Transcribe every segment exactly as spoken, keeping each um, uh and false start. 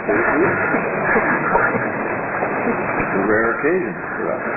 too. It's a rare occasion for us.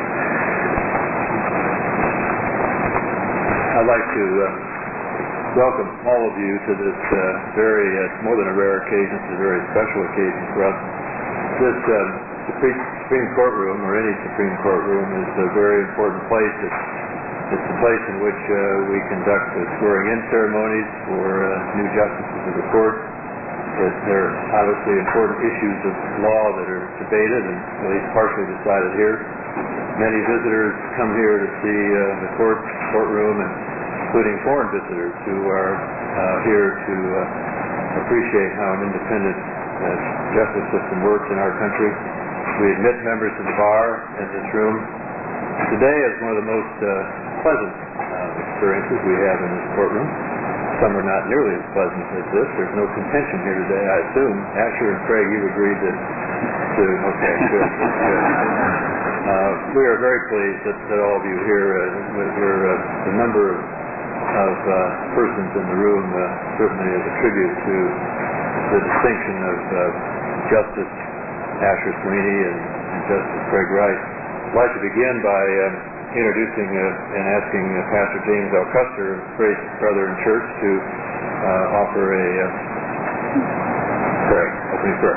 I'd like to uh, welcome all of you to this uh, very, uh, it's more than a rare occasion, it's a very special occasion for us. This uh, Supreme, Supreme Court room, or any Supreme Court room, is a very important place. It's, it's the place in which uh, we conduct the swearing-in ceremonies for uh, new justices of the court. It, there are obviously important issues of law that are debated and at least partially decided here. Many visitors come here to see uh, the court courtroom, and including foreign visitors who are uh, here to uh, appreciate how an independent uh, justice system works in our country. We admit members of the bar in this room. Today is one of the most uh, pleasant uh, experiences we have in this courtroom. Some are not nearly as pleasant as this. There's no contention here today, I assume. Asher and Craig, you agreed to, to okay, good, good. Uh, we are very pleased that, that all of you here, uh, we're, uh, the number of, of uh, persons in the room uh, certainly is a tribute to the distinction of uh, Justice Asher Sweeney and, and Justice Craig Wright. I'd like to begin by um, introducing uh, and asking uh, Pastor James L. Custer of Grace Brethren Church to uh, offer a uh, prayer, opening prayer.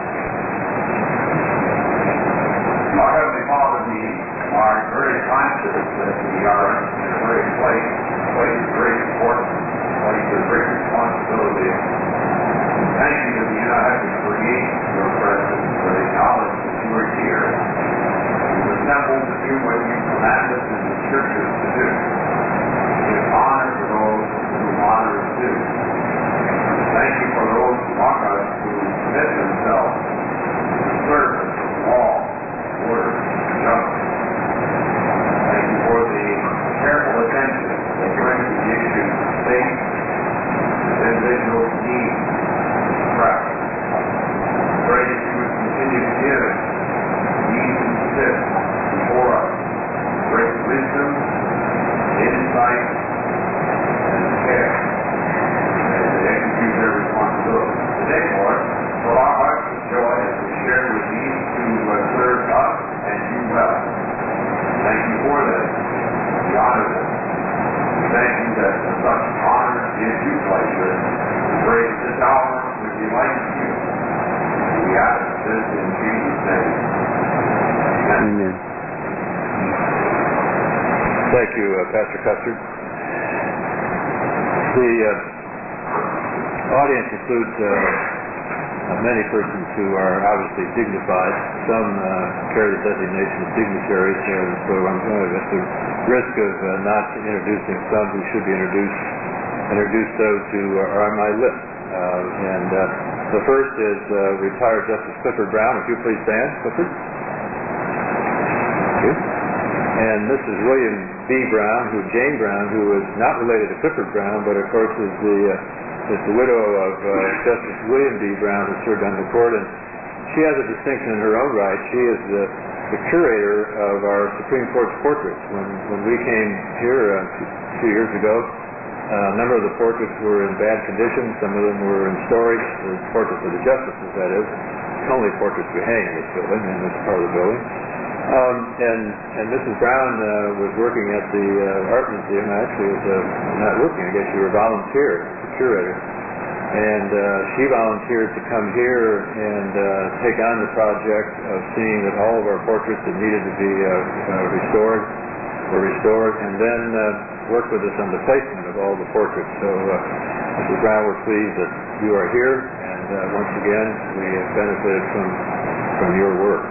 Our Heavenly Father, we are very conscious that we are in a great place, a place of great importance, a place of great responsibility. Thank you that we do not have to create your presence, but acknowledge that you are here. We've assembled to do what you command us in the churches to do. Give honor to those whom honor is due. Thank you for those among us who commit themselves to the service of law, order, and justice. Thank you for the careful attention that brings the issues of state and individual needs to practice. Pray that you would continue to give these who sit before us great wisdom, insight, and care as they execute their responsibility. Today, Lord, fill our hearts with joy as we share with these who uh, serve us and you well. Thank you for them. We honor them. We thank you that for such honor gives you pleasure. We pray that this hour would delight you. We ask this in Jesus' name. Amen. Amen. Thank you, uh, Pastor Custer. The uh, audience includes uh, uh, many persons who are obviously dignified. Some uh, carry the designation of dignitaries, uh, so I'm going to, at the risk of uh, not introducing some who should be introduced, introduce those who are on my list. Uh, and uh, the first is uh, retired Justice Clifford Brown. Would you please stand, Clifford? Thank you. And Missus William B. Brown, who Jane Brown, who is not related to Clifford Brown, but of course is the uh, is the widow of uh, Justice William B. Brown, who served on the court, and she has a distinction in her own right. She is the, the curator of our Supreme Court's portraits. When when we came here uh, two, two years ago, uh, a number of the portraits were in bad condition. Some of them were in storage. The portraits of the justices, that is. The only portraits we hang in this building, in this part of the building. Um, and, and Missus Brown uh, was working at the uh, Art Museum. Actually, was uh, not working. I guess you were volunteer, the curator. And uh, she volunteered to come here and uh, take on the project of seeing that all of our portraits that needed to be uh, uh, restored were restored, and then uh, work with us on the placement of all the portraits. So, uh, Missus Brown, we're pleased that you are here, and uh, once again, we have benefited from from your work.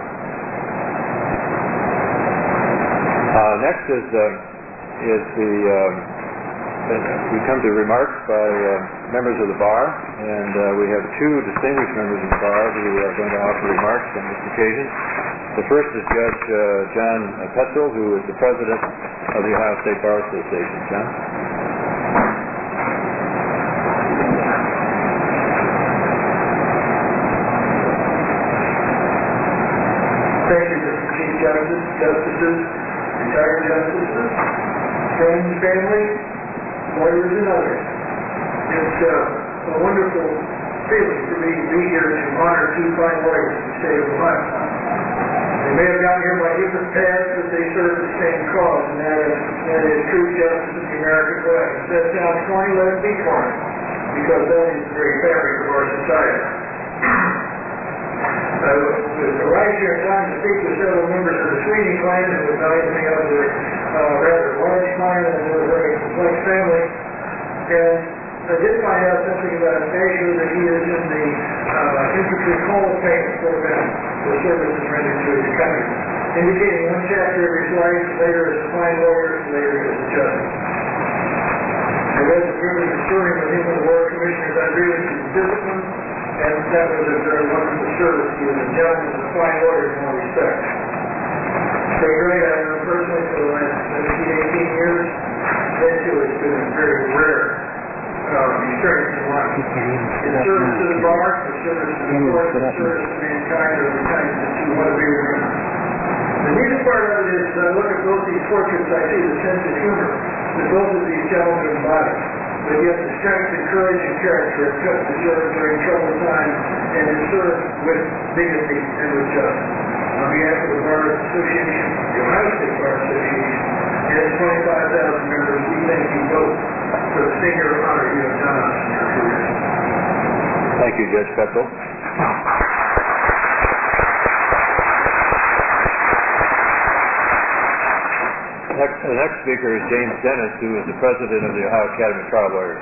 Uh, next is uh, is the uh, we come to remarks by uh, members of the bar, and uh, we have two distinguished members of the bar who are going to offer remarks on this occasion. The first is Judge uh, John Petzel, who is the president of the Ohio State Bar Association. John. Thank you, Mister Chief Justice, Justices, retired justices, friends, family, lawyers, and others. It's uh, a wonderful feeling for me to be here to honor two fine lawyers in the state of Ohio. They may have gotten here by different paths, but they serve the same cause, and that is, that is true justice of the American way. If that sounds corny, let it be corny, because that is the very fabric of our society. Uh, with the right here time to speak with several members of the Sweeney clan, who advised me of their uh, rather large clan and their very complex family. And I did find out something about Asher, that he is in the uh, Infantry Hall of Fame program for services rendered to his country, indicating one chapter of his life, later as a fine lawyer, later as a judge. I had the privilege of serving with him in the War Commissioner's Unrealistic Discipline, and that was a very wonderful service. He was a gentleman and a fine lawyer in all respects. Craig Wright, I know personally for the last seventeen, eighteen years. That too has been a very rare uh, experience in life. His service to the bar, his service to the court, his service to mankind are the kinds that you want to be remembered. The neatest part of it is, as I look at both these portraits, I see the sense of humor that both of these gentlemen embody. But yet the strength and courage and character have kept the served during troubled times and have served with dignity and with justice. On behalf of the Bar Association, the Ohio State Bar Association, and its twenty-five thousand members, we thank you both for the singular honor you have done us in your careers. Thank you, Judge Petzel. Next, the next speaker is James Dennis, who is the president of the Ohio Academy of Trial Lawyers.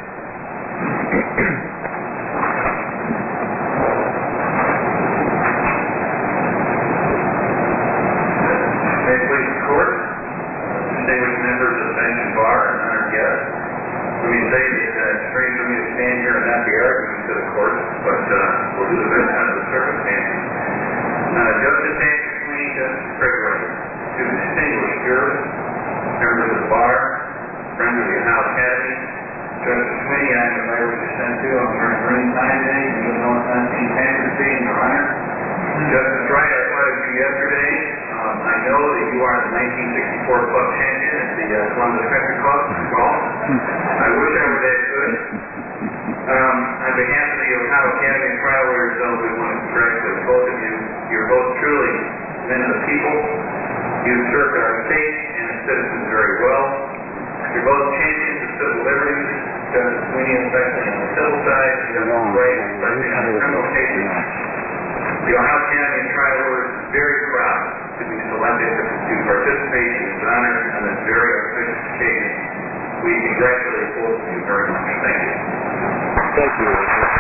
May it please the court, distinguished members of the bench and bar, and honored guests. Let me say that uh, it's strange for me to stand here and not be arguing to the court, but uh, we'll do the best out of the circumstances. Uh, Justice Andrew Sweeney, Justice Craig Wright, two distinguished jurists, members of the bar, friends of the Ohio Academy. Justice Sweeney, I am invited to send to. I'm wearing green tie today, and you know it's not Saint Patrick's Day in your honor. Justice Wright, I thought of you yesterday. Um, I know that you are the nineteen sixty-four club champion at the uh, Columbus Country Club golf. I wish I were that good. Um, on behalf of the Ohio Academy of Trial Lawyers, though, we want to congratulate both of you. You're both truly men of the people. You've served our state and its citizens very well. You're both champions of civil liberties. Justice Sweeney, especially on the civil side, Justice Wright, especially on the criminal cases. The Ohio Academy of Trial Lawyers is very proud to be selected to participate in this honor on this very auspicious occasion. We congratulate both of you very much. Thank you. Thank you.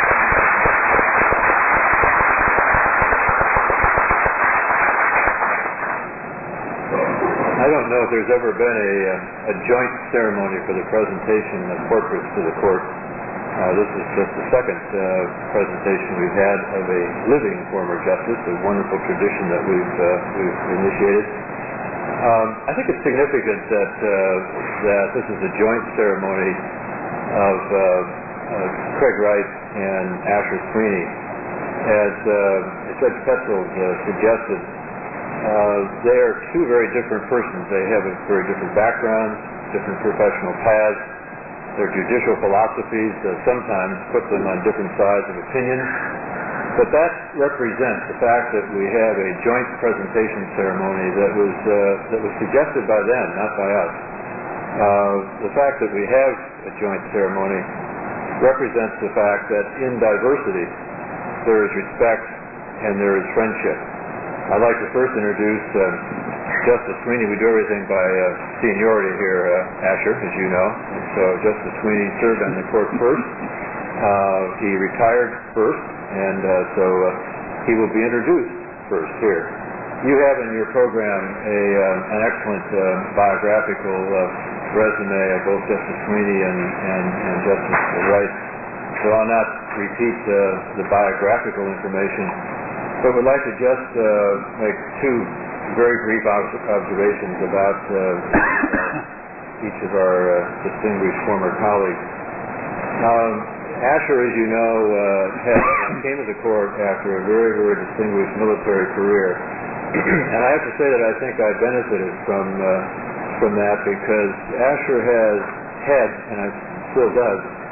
I don't know if there's ever been a, a joint ceremony for the presentation of portraits to the court. Uh, this is just the second uh, presentation we've had of a living former justice, a wonderful tradition that we've, uh, we've initiated. Um, I think it's significant that, uh, that this is a joint ceremony of uh, uh, Craig Wright and Asher Sweeney. As, uh, as Judge Petzel uh, suggested, uh, they are two very different persons. They have a very different backgrounds, different professional paths. Their judicial philosophies uh, sometimes put them on different sides of opinion. But that represents the fact that we have a joint presentation ceremony that was, uh, that was suggested by them, not by us. Uh, the fact that we have a joint ceremony represents the fact that in diversity there is respect and there is friendship. I'd like to first introduce uh, Justice Sweeney. We do everything by uh, seniority here, uh, Asher, as you know. And so Justice Sweeney served on the court first. Uh, he retired first, and uh, so uh, he will be introduced first here. You have in your program a, uh, an excellent uh, biographical uh, resume of both Justice Sweeney and, and, and Justice Wright. So I'll not repeat uh, the biographical information, but would like to just uh, make two very brief observations about uh, each of our uh, distinguished former colleagues. Um, Asher, as you know, uh, had, came to the court after a very, very distinguished military career. And I have to say that I think I benefited from, uh, from that, because Asher has had, and I still does,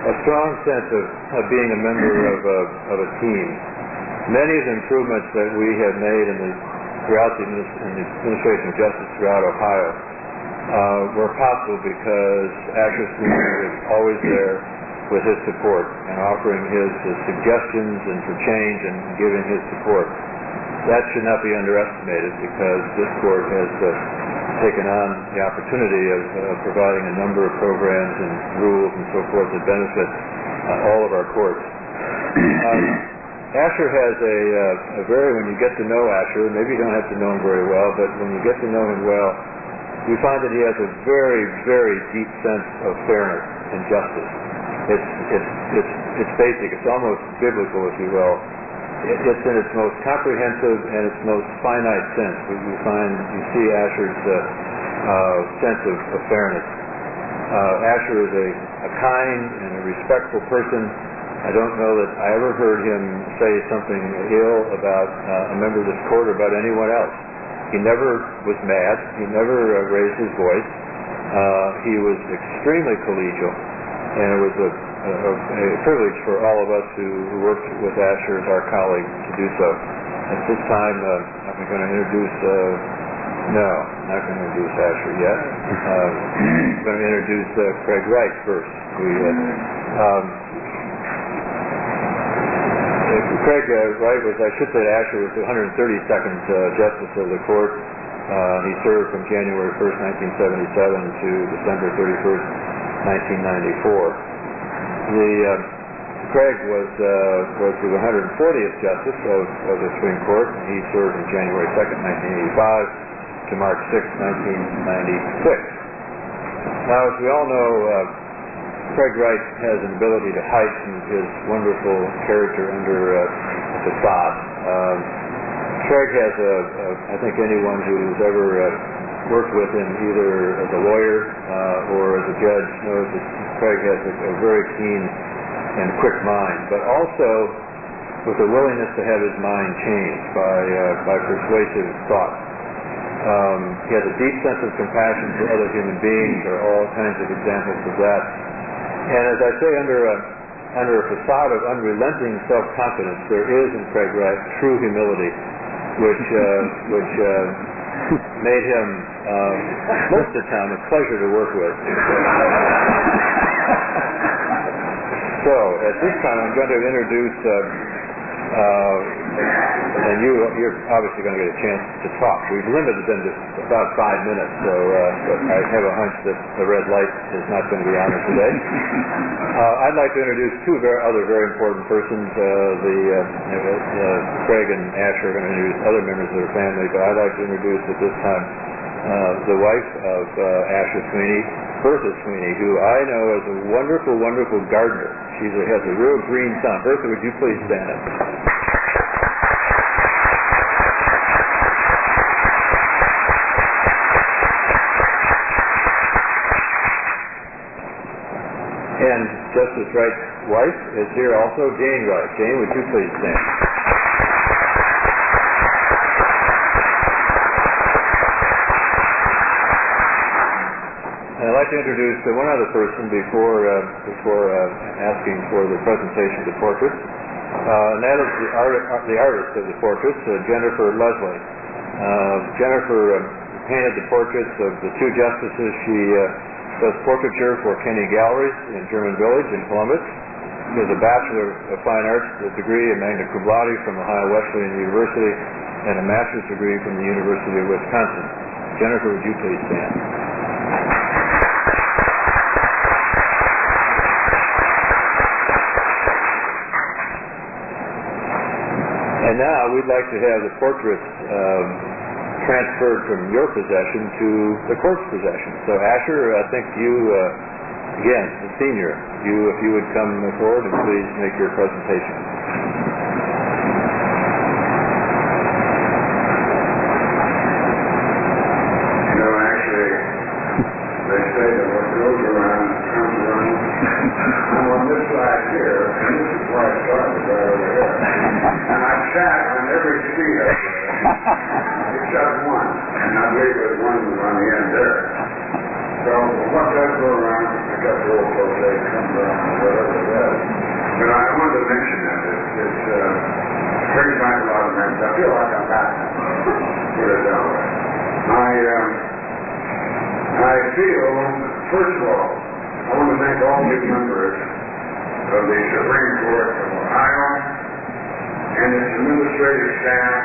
a strong sense of, of being a member of a, of a team. Many of the improvements that we have made in the, throughout the, administ- in the administration of justice throughout Ohio uh, were possible because Asher Sweeney was always there with his support and offering his uh, suggestions and for change and giving his support. That should not be underestimated because this court has uh, taken on the opportunity of uh, providing a number of programs and rules and so forth that benefit uh, all of our courts. Um, Asher has a, uh, a very, when you get to know Asher, maybe you don't have to know him very well, but when you get to know him well, you find that he has a very, very deep sense of fairness and justice. It's, it's, it's, it's basic, it's almost biblical, if you will. It, it's in its most comprehensive and its most finite sense. We, we find, you see Asher's uh, uh, sense of, of fairness. Uh, Asher is a, a kind and a respectful person. I don't know that I ever heard him say something ill about uh, a member of this court or about anyone else. He never was mad. He never uh, raised his voice. Uh, he was extremely collegial, and it was a, a, a privilege for all of us who, who worked with Asher as our colleague to do so. At this time, uh, I'm going to introduce, uh, no, I'm not going to introduce Asher yet. Uh, I'm going to introduce uh, Craig Wright first. We, uh, um, Craig uh, Wright was, I should say Asher was the one hundred thirty-second uh, Justice of the Court. Uh, he served from January first, nineteen seventy-seven to December thirty-first, nineteen ninety-four. The, uh, Craig was, uh, was the one hundred fortieth Justice of, of the Supreme Court. He served from January second, nineteen eighty-five to March sixth, nineteen ninety-six. Now, as we all know, uh, Craig Wright has an ability to heighten his wonderful character under uh, a facade. Um, Craig has a, a, I think anyone who's ever uh, worked with him either as a lawyer uh, or as a judge knows that Craig has a, a very keen and quick mind, but also with a willingness to have his mind changed by, uh, by persuasive thought. Um, he has a deep sense of compassion for other human beings. There are all kinds of examples of that. And as I say, under a, under a facade of unrelenting self-confidence, there is in Craig Wright true humility, which uh, which uh, made him uh, most of the time a pleasure to work with. So at this time, I'm going to introduce, uh, uh, and you you're obviously going to get a chance to talk. We've limited them to about five minutes, so uh, but I have a hunch that the red light is not going to be on us today. Uh, I'd like to introduce two very, other very important persons. Uh, the uh, uh, Craig and Asher are going to introduce other members of their family, but I'd like to introduce at this time uh, the wife of uh, Asher Sweeney, Bertha Sweeney, who I know is a wonderful, wonderful gardener. She has a real green thumb. Bertha, would you please stand up? And Justice Wright's wife is here also, Jane Wright. Jane, would you please stand? And I'd like to introduce uh, one other person before uh, before uh, asking for the presentation of the portraits, uh, and that is the, art, the artist of the portraits, uh, Jennifer Leslie. Uh, Jennifer uh, painted the portraits of the two justices. She uh, does portraiture for Kenny Galleries in German Village in Columbus. She has a Bachelor of Fine Arts degree and magna cum laude from Ohio Wesleyan University and a master's degree from the University of Wisconsin. Jennifer, would you please stand? And now we'd like to have the portraits um, transferred from your possession to the court's possession. So Asher, I think you, uh, again, the senior, you, if you would come forward and please make your presentation. You know, actually, they say that what goes around comes around. I'm on this side here, and this is where I started right over here. And I sat on every seat up there. Except one, and I believe that one was on the end there. So what does go around, I got the old folks, they come around, whatever it is. But I wanted to mention that, it's, it's, uh, brings back a lot of memories. I feel like I'm back now, put it that way. I, um, I feel, first of all, I want to thank all the members of the Supreme Court of Ohio and its administrative staff,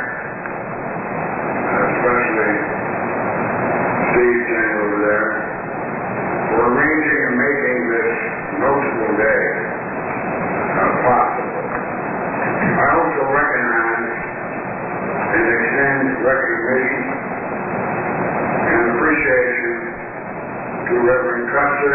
especially Steve King over there, for arranging and making this notable day uh, possible. I also recognize and extend recognition and appreciation to Reverend Custer,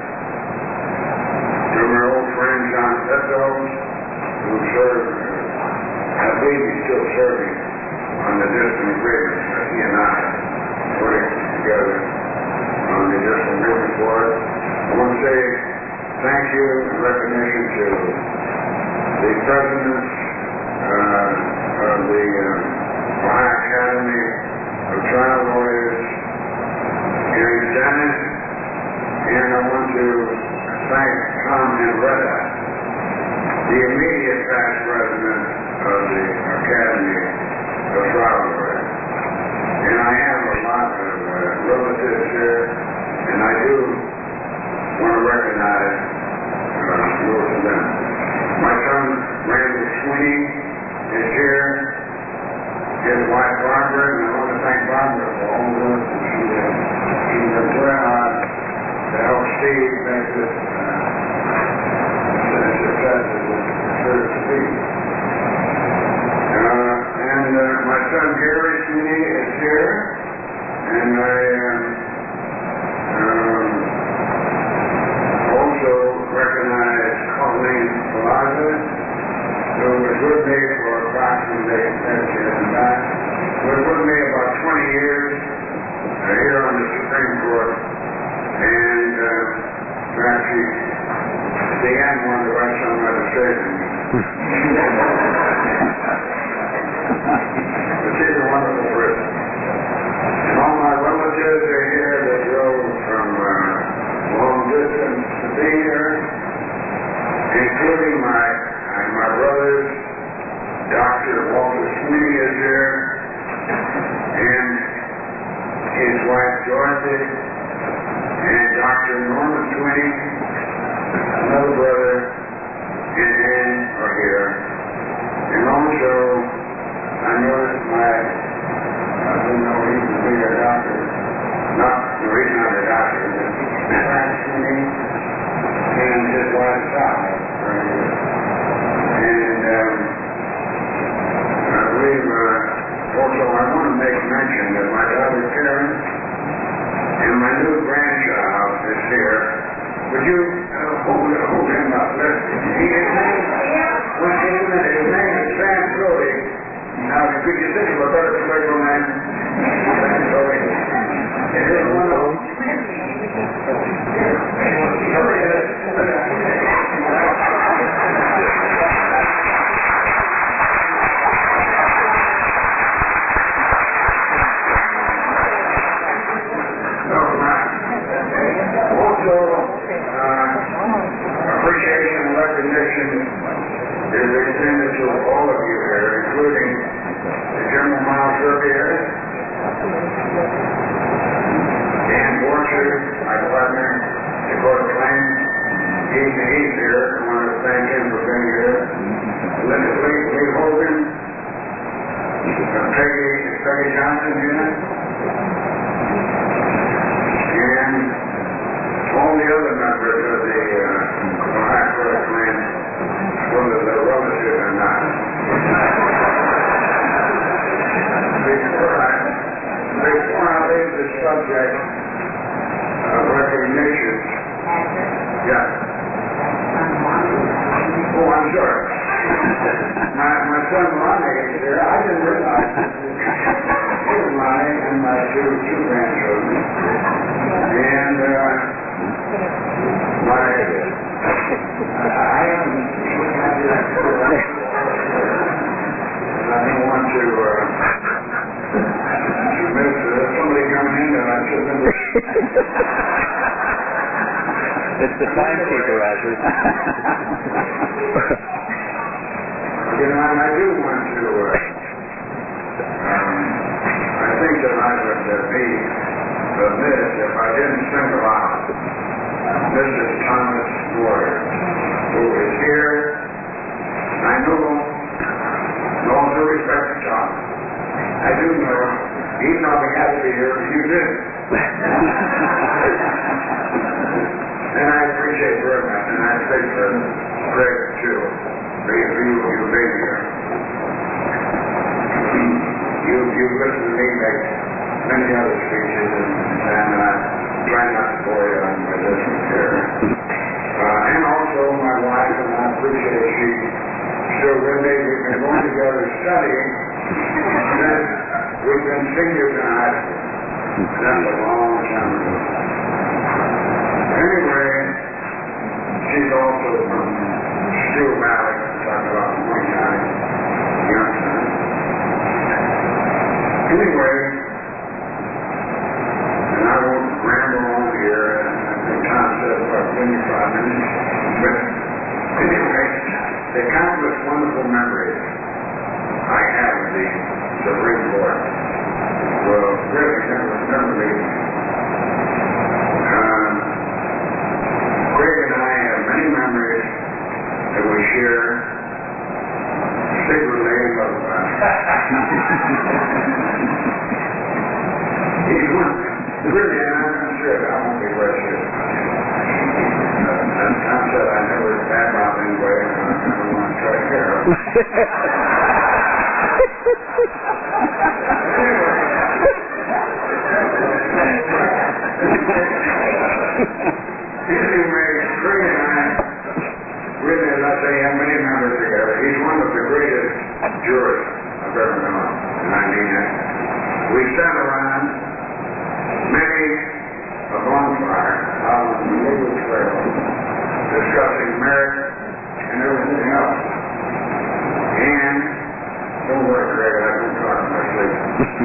to my old friend John Petto, who served, I believe he's still serving on the distant agreements that he and I putting together on the distant agreement board. I want to say thank you and recognition to the presidents uh, of the uh, Ohio Academy of Trial Lawyers, Gary Dennis, and I want to thank Tom Henretta, the immediate past president of the Academy of Trial Lawyers. And I have a lot of uh, relatives here, and I do want to recognize uh, most of them. My son, Randall Sweeney, is here. His wife, Barbara, and I want to thank Barbara for all the work that she did. She worked very hard to help Steve make this uh, success as it deserves to be. Uh, and uh, my son, Gary Sweeney, is here, and I um, um, also recognize Colleen Plaza, who was with me for approximately ten years and back, was with me about twenty years uh, here on the Supreme Court, and uh, actually at the end wanted to write some of my decisions. But she's a wonderful person. And all my relatives are here that drove from uh, long distance to be here, including my And my brothers, Doctor Walter Sweeney is here, and his wife Dorothy, and Doctor Norman Sweeney, another brother, and Ann are here. And also, I noticed my, I don't know, he was being a doctor, not, no, he's not a doctor, but Frank Sweeney, and his wife Sally are here. And um, I believe uh, also I want to make mention that my daughter Karen and my new grandchild is here. Would you uh, hold, hold him up? Let, he, his name, well, his name, his name is Sam Cody. Now, could you think of a better political name? Sam Cody. Is this one of them? Appreciation and recognition is extended to all of you here, including the General Miles Surveyor, Dan Borcher, my partner, Dakota Klein. He's, he's here. I want to thank him for being here. Linda Lee, Lee Hogan, uh, Peggy, Peggy Johnson here, and all the other members of the uh, Ohio Court Clan, whether they're relative or not. Before I, before I leave the subject of recognition, yeah. Oh, I'm sorry. My, my son Lonnie is here. I didn't realize it. Here's Lonnie and my two, two grandchildren. And, uh, my, I am, I don't want to, uh, miss uh, somebody coming in and I should have It's the timekeeper, Ashley. You know, and I do want to, uh, um, I think that I would uh, be remiss if I didn't single out Missus Thomas Warrior, who is here. I know, in all due respect to Tom, I do know he probably had to be here, but you didn't. And I appreciate very much, and I think for Greg too, for you, for you, you being here. You, you listened to me make many other speeches, and, and I try not to bore you on my listening here. Uh, and also my wife, and I appreciate she still with me. We've been going together studying since we've been seniors in high school. That's a long time ago. Anyway, she's also from Steel Valley, talking about one time, Youngstown. Anyway, and I won't ramble on here, and I think Tom said about twenty-five minutes, but anyway, the countless wonderful memories I have of the Supreme Court will really never, never leave me. Um, Greg and I have many memories that we share secretly, but uh, he's one, really, and I'm sure I won't be quite sure. As Tom said, I never badmouth anyway, and I never want to try to care of it. Anyway, Greg and I, really, as I say, have many members together. He's one of the greatest jurists I've ever known, and I mean it. We sat around many a bonfire out on the legal trail, discussing merit and everything else. And, don't worry, Greg, I don't talk in my sleep.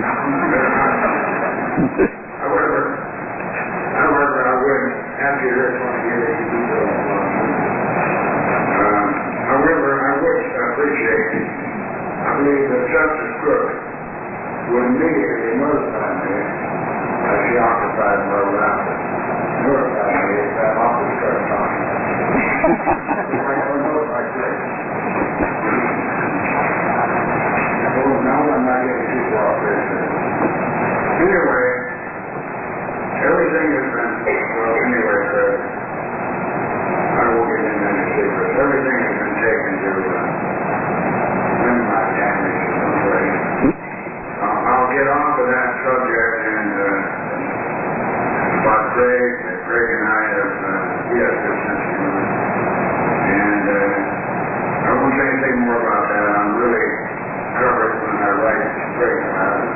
However, however, I would, after you're here twenty years, you do so long. Um, however, I would appreciate, I believe that Justice Cook would immediately notify me as she occupied my lap, notify me if that office started talking. I don't know if I could. Oh, now I'm not getting too far off this. Anyway, everything has been, well, anyway, uh, I won't get into any secrets. Everything has been taken to uh, minimize damage in some way. Uh, I'll get off of that subject and uh, about Greg. Greg and I have, uh, we have good sense of humor. And uh, I won't say anything more about that. I'm really covered when I write Greg about it.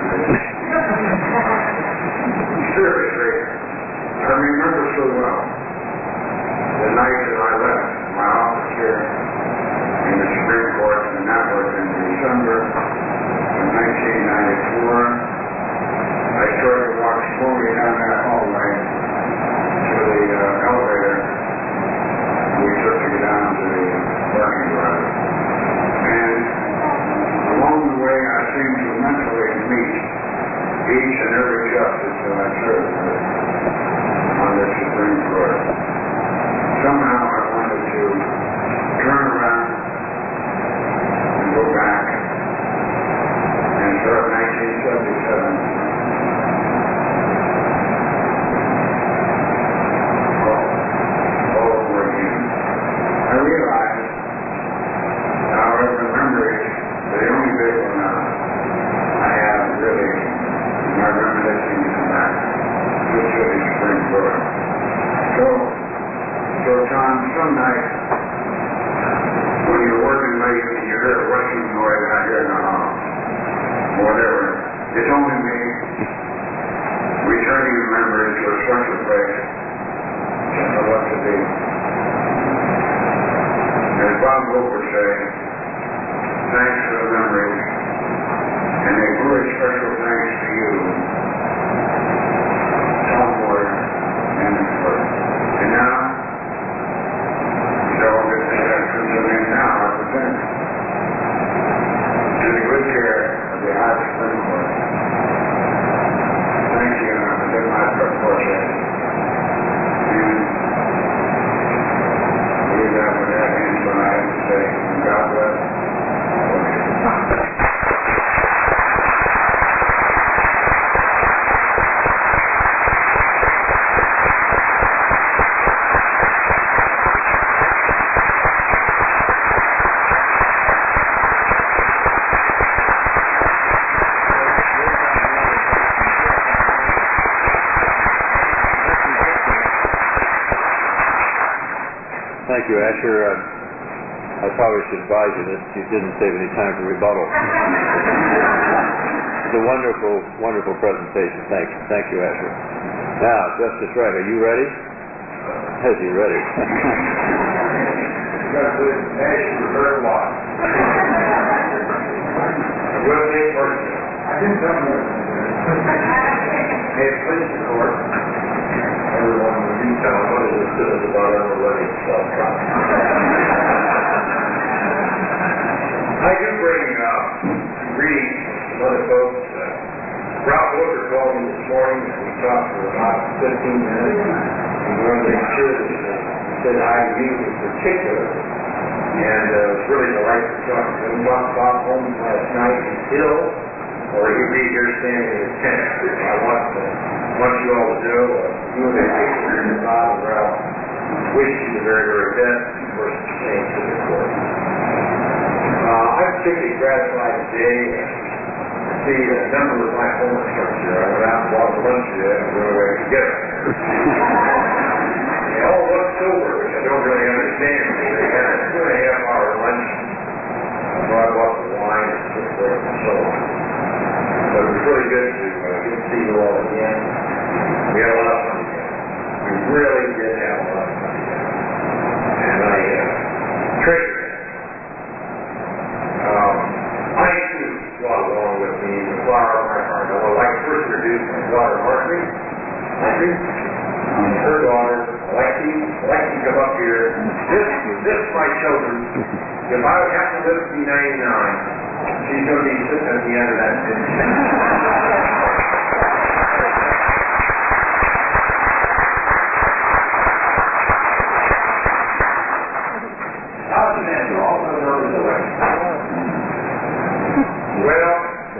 Seriously, I remember so well the night that I left my office here in the Supreme Court, and that was in December of nineteen ninety-four. I started to walk slowly down that hallway to the uh, elevator. We took to get down to the parking garage. And along the way, I seemed to mentally meet each and every justice that I served with on the Supreme Court. Somehow I wanted to turn around and go back and start nineteen seventy-seven all, all over again. I realized, however, the memories, the only big one uh, I have really my reminiscing back to the Supreme Court. So, so Tom, some night when you're working late and you hear a rushing noise out here in the hall, whatever, it's only me returning the memory to a special place just for what to be. As Bob Hope would say, thanks for the memories, and a very special thanks to you, Tom Moore, and the court. And now, Thank you, Asher. Uh, I probably should advise you that you didn't save any time for rebuttal. It's a wonderful, wonderful presentation. Thank you. Thank you, Asher. Now, Justice Wright, are you ready? Is he ready? Justice Asher, very wise. Will be first. I didn't tell you. Hey, please, the court. Everyone in detail, what is this business about everybody self-copy? I do bring uh, greetings from other folks. Uh, Ralph Wilker called me this morning, and we talked for about fifteen minutes. We wanted to make sure that he said hi to you in particular, and uh, it was really delightful talking to him. We talked about home last night. He's ill, or he'd be here standing in his tent. I want to want you all to know, uh, you and the Bob and Ralph wish you the very, very best for staying to the court. Uh, I'm particularly gratified today to see a number of my former friends here. I went out and bought lunch today and we went away together. They all look sober, which I don't really understand. They had a two and a half hour lunch. So I bought the wine and so forth and so on. But it was really good to uh, get to see you all again. We had a lot of fun together. We really did have a lot of fun together. And I uh, treasure that. Um, I too brought along with me the flower of my heart. I would like to first introduce my daughter, Marjorie. Marjorie. And her daughter, Alexi. Alexi, come up here. This, this, my children, if I would have to live to be ninety-nine, she's going to be sitting at the end of that bench. Also known as Alexi. Well,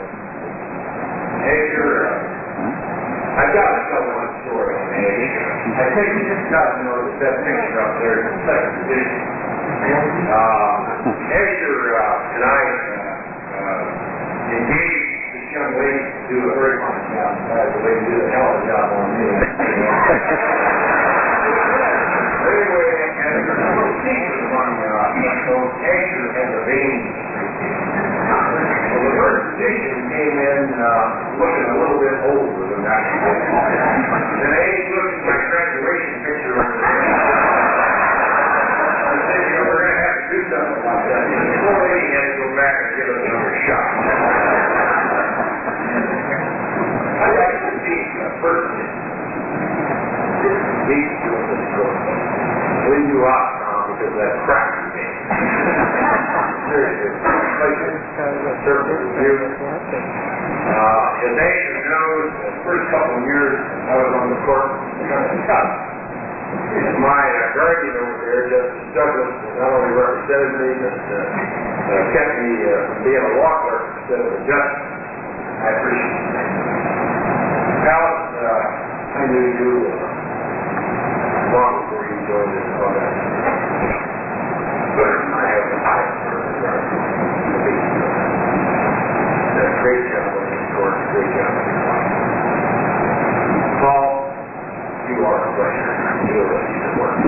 Asher, uh, I've got to tell one story on Asher. I think you've got to notice that picture up there in the second edition. Uh, Asher uh, and I uh, uh, engaged this young lady to do a very fine job. By the way, did a hell of a job on me. Anyway, and there's a little secret among uh, those Asher has a vein. So the first edition came in uh, looking a little bit older than that. And Abe looked at my graduation picture over there. I said, you know, we're going to have to do something about that. The poor lady had to go back and give us another shot. I like to meet the first edition. Meet you with this girl. Leave you out now because of that crap you made. Seriously, it's a pleasure. Certainly with you. Uh, as Asher knows, the first couple of years I was on the court, kind of tough. My uh, guardian over there, Justice Douglas, not only represented me, but uh, uh, kept me uh, from being a law clerk instead of a judge. I appreciate it. Alice, uh, I knew you uh, long before you joined us and all that. But I have the highest for the guardian. Done a great job on this court, great job on your life. Paul, you are a pleasure. You are a piece of work.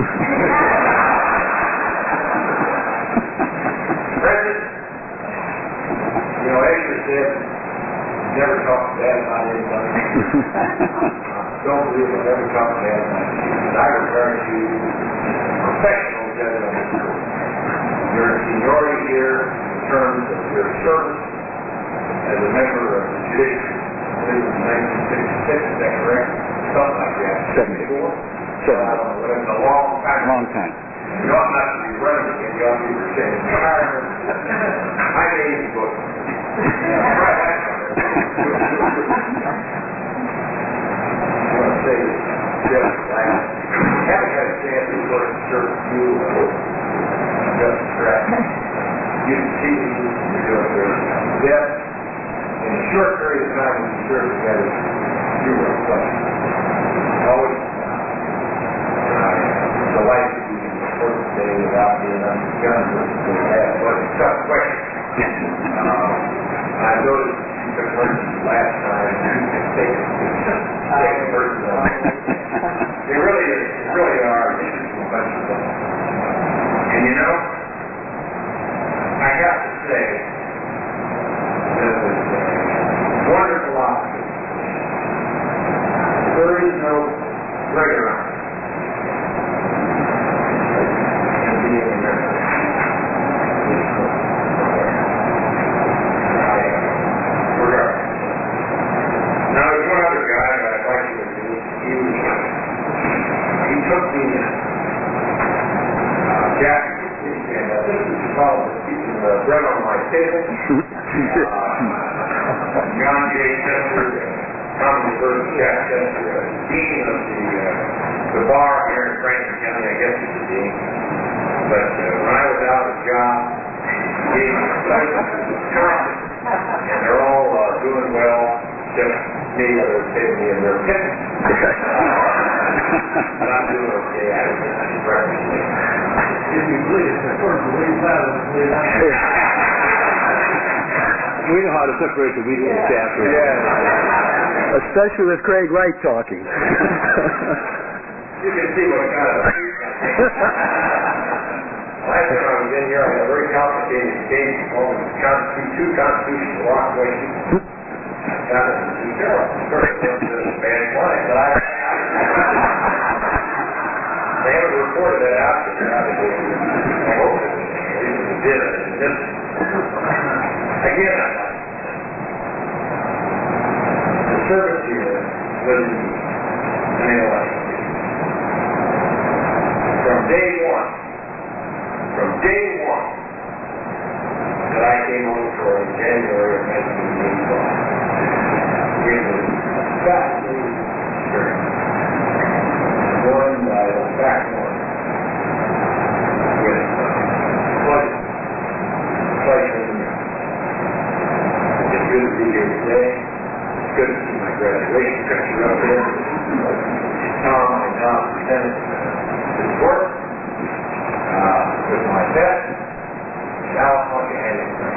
President, you know, Asher said, never talk bad about anybody. Don't believe I'll never talk bad about you. I regard you as a professional judge on this court. Your seniority here in terms of your service as a member of the judiciary, I believe it was nineteen sixty-six, is that correct? Something like that. seventy-four? seventy. I don't know, it's a long time. Long time. You ought not to be running again, you ought to be receiving retirement. I made the book. I want to say, Jeff, I haven't had a chance to work and serve you or Justice Stratton. You can see me, you're doing great. Jeff, in a short period of time when we served together, you were a pleasure. Always. And I'm delighted to be in the court today without being under the gun versus the head. But it's a tough question. Um, I noticed you took verses last time. You can take take verses on. They really, really are an interesting bunch of them. And you know, I have to say, this is a wonderful opportunity. There is no greater honor than being a member of this group. Regardless. Now, there's one other guy that I'd like to introduce. He was, he took the uh, jacket. And uh, this is called keeping the bread on my table. uh, John J. Chester, commonly referred to Jack Chester, uh, dean of the, uh, the bar here in Franklin County. I guess he's the dean. But uh, when I was out of the job, he gave me a pleasant comment. And they're all uh, doing well, just me, they're saving me in their pit. But I'm doing okay. I don't think I'm breakfast. If you please, the first to leave that one, please. We know how to separate the wheat from the chaff. Yeah. Especially with Craig Wright talking. You can see what kind of last time I was in here, I had a very complicated case called Constitution, two constitutional law questions. Got it in detail. First, it was a bad client, but I, they haven't reported that out to me. I hope it even did it. And this, again, I'd like to say, the service here was an election. From day one, from day one that I came on for in January of nineteen eighty-five, it was a fascinating experience. One I look back on with uh, pleasure, pleasure and it's good to be here today. It's good to see my graduation picture up there. Tom, I now present this work uh, with my pet. Now I'm going to hand it to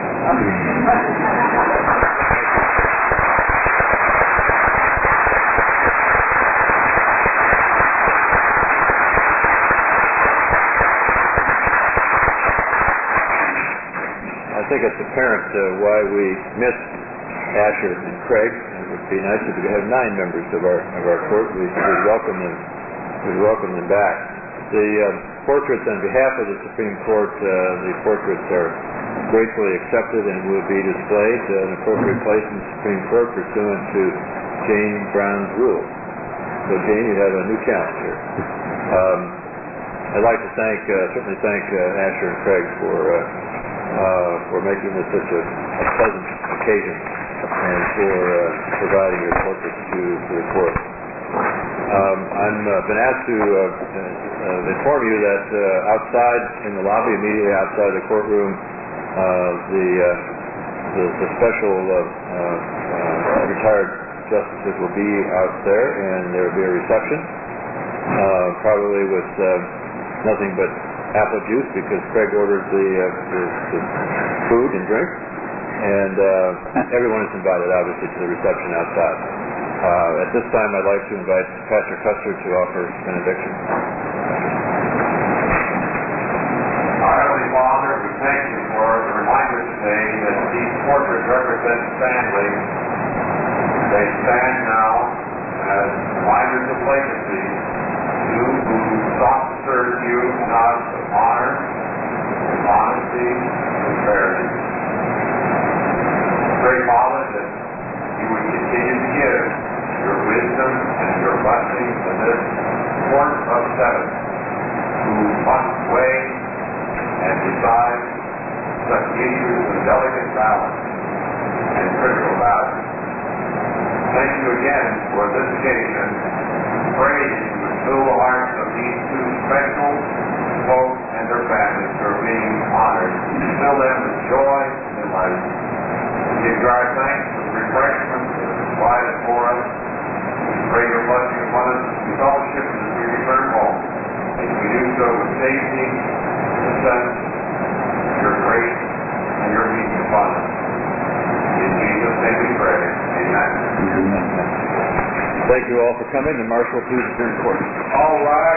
I think it's apparent uh, why we missed Asher and Craig. It would be nice if we could have nine members of our of our court. We would welcome them. We welcome them back. The uh, portraits on behalf of the Supreme Court, uh, the portraits are gratefully accepted and will be displayed uh, in an appropriate place in the Supreme Court pursuant to Jane Brown's rules. So, Jane, you have a new challenge here. Um, I'd like to thank, uh, certainly thank uh, Asher and Craig for uh, uh, for making this such a, a pleasant occasion and for uh, providing your portraits to, to the court. Um, I've uh, been asked to uh, uh, inform you that uh, outside in the lobby, immediately outside the courtroom, uh, the, uh, the the special uh, uh, retired justices will be out there, and there will be a reception, uh, probably with uh, nothing but apple juice because Craig ordered the, uh, the, the food and drink, and uh, everyone is invited, obviously, to the reception outside. Uh, at this time, I'd like to invite Pastor Custer to offer benediction. Our Heavenly Father, we thank you for the reminder today that these portraits represent family. They stand now as reminders of legacy. You who sought to serve you and us with honor, with honesty, and fairness. Pray, Father, that you would continue to give your wisdom and your blessing to this court of seven, who must weigh and decide such issues of delicate balance and critical value. Thank you again for this occasion. Pray that you would fill the hearts of these two special folks and their families who are being honored. Fill them with joy and life. We give you our thanks for the refreshments that are provided for us. We pray your blessing upon us as we fellowship and as we return home. And we do so with safety, with a sense of your grace and your peace upon us. In Jesus' name we pray. Amen. Thank you all for coming. The marshal, please adjourn court. All right.